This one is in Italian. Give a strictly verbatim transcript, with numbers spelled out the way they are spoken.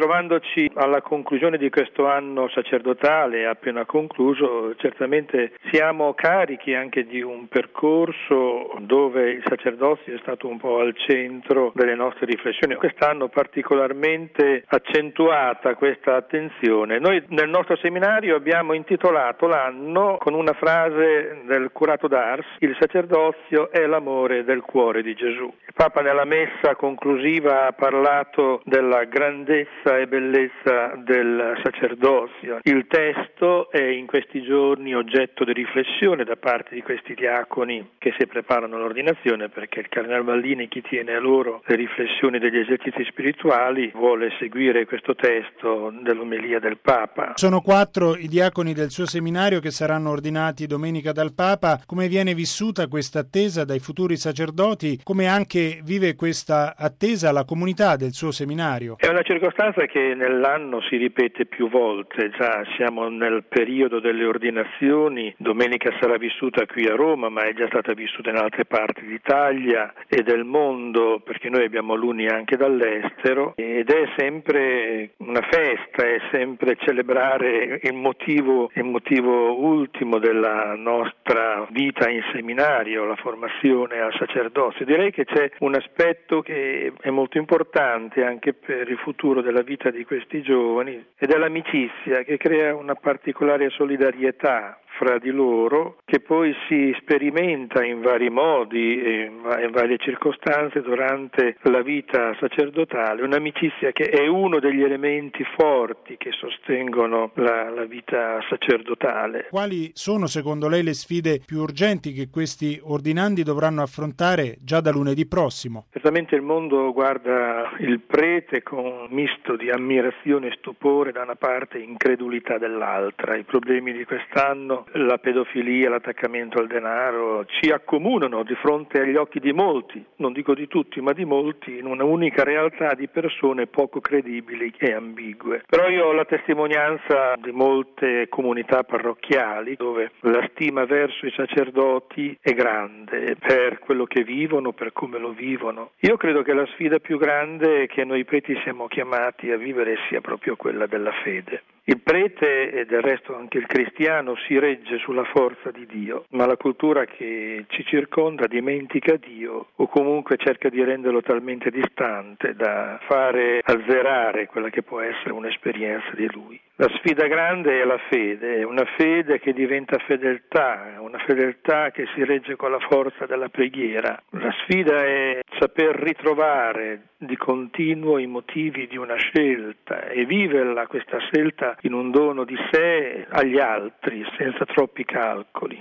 trovandoci alla conclusione di questo anno sacerdotale appena concluso, certamente siamo carichi anche di un percorso dove il sacerdozio è stato un po' al centro delle nostre riflessioni. Quest'anno particolarmente accentuata questa attenzione. Noi nel nostro seminario abbiamo intitolato l'anno con una frase del curato d'Ars: il sacerdozio è l'amore del cuore di Gesù. Il Papa nella messa conclusiva ha parlato della grandezza e bellezza del sacerdozio. Il testo è in questi giorni oggetto di riflessione da parte di questi diaconi che si preparano all'ordinazione, perché il Cardinale Vallini, chi tiene a loro le riflessioni degli esercizi spirituali, vuole seguire questo testo dell'omelia del Papa. Sono quattro i diaconi del suo seminario che saranno ordinati domenica dal Papa. Come viene vissuta questa attesa dai futuri sacerdoti? Come anche vive questa attesa la comunità del suo seminario? È una circostanza che nell'anno si ripete più volte. Già siamo nel periodo delle ordinazioni. Domenica sarà vissuta qui a Roma, ma è già stata vissuta in altre parti d'Italia e del mondo, perché noi abbiamo alunni anche dall'estero, ed è sempre una festa, è sempre celebrare il motivo, il motivo ultimo della nostra vita in seminario, la formazione al sacerdozio. Direi che c'è un aspetto che è molto importante anche per il futuro della vita di questi giovani, ed è l'amicizia, che crea una particolare solidarietà fra di loro, che poi si sperimenta in vari modi e in varie circostanze durante la vita sacerdotale, un'amicizia che è uno degli elementi forti che sostengono la, la vita sacerdotale. Quali sono secondo lei le sfide più urgenti che questi ordinandi dovranno affrontare già da lunedì prossimo? Certamente il mondo guarda il prete con un misto di ammirazione e stupore da una parte e incredulità dall'altra. I problemi di quest'anno, la pedofilia, l'attaccamento al denaro, ci accomunano di fronte agli occhi di molti, non dico di tutti, ma di molti, in una unica realtà di persone poco credibili e ambigue. Però io ho la testimonianza di molte comunità parrocchiali dove la stima verso i sacerdoti è grande per quello che vivono, per come lo vivono. Io credo che la sfida più grande che noi preti siamo chiamati a vivere sia proprio quella della fede. Il prete, e del resto anche il cristiano, si regge sulla forza di Dio, ma la cultura che ci circonda dimentica Dio o comunque cerca di renderlo talmente distante da fare azzerare quella che può essere un'esperienza di Lui. La sfida grande è la fede, è una fede che diventa fedeltà, una fedeltà che si regge con la forza della preghiera. La sfida è saper ritrovare di continuo i motivi di una scelta e viverla, questa scelta, in un dono di sé agli altri, senza troppi calcoli.